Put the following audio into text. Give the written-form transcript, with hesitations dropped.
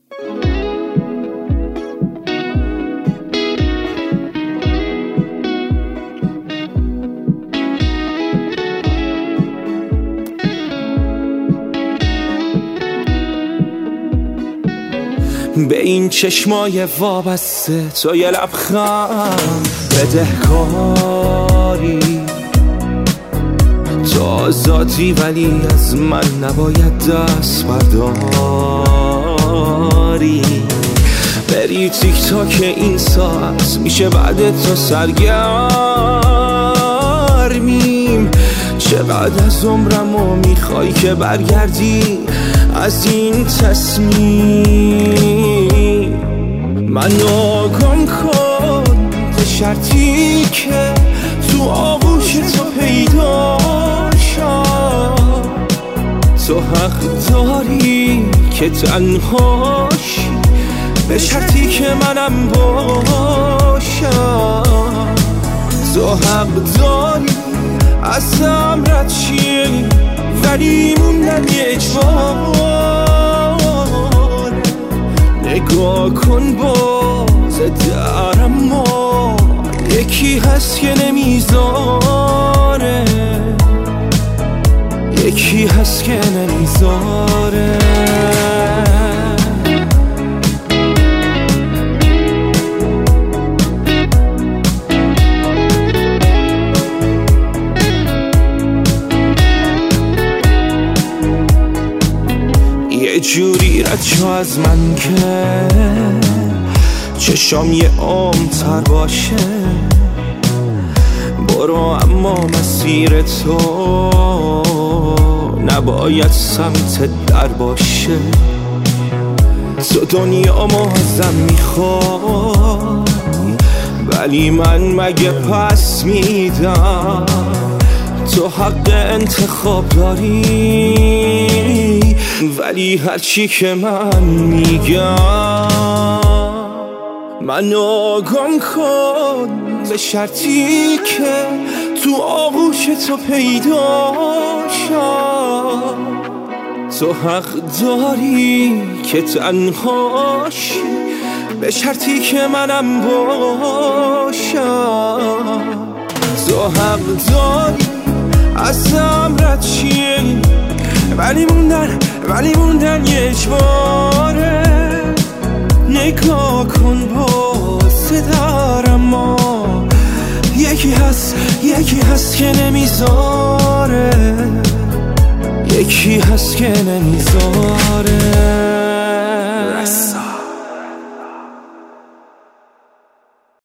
به این چشمای وابسته تو یه لبخند بدهکاری، تو آزادی ولی از من نباید دست برداری. بری تیک تاک این ساعت میشه بعد تو سرگرمیم. چقدر از عمرمو میخوای که برگردی از این تصمیم؟ منو گم کن به شرطی که تو آغوش تو پیدا شم. تو حق داری که تنهاشی به شرطی که منم باشم. تو حق داری از رد چی ولی موندن یه اجبار. نگاه کن باز در اما یکی هست که نمیذاره، یکی هست که نمیذاره. یه جوری رد شو از من که چشام یه عمرتر باشه. برو اما مسیر تو نباید سمت در باشه. تو دنیا ما ازم میخوای ولی من مگه پس میدم؟ تو حق انتخاب داری ولی هرچی که من میگم منو گم کن به شرطی که تو آغوش تو پیدا شم. تو حق داری که تنهاشی به شرطی که منم باشم. تو حق داری ازم رد چیه ولی موندن یه اجباره. نگاه کن باز در اما یکی هست که نمیذاره، یکی هست که نمیذاره.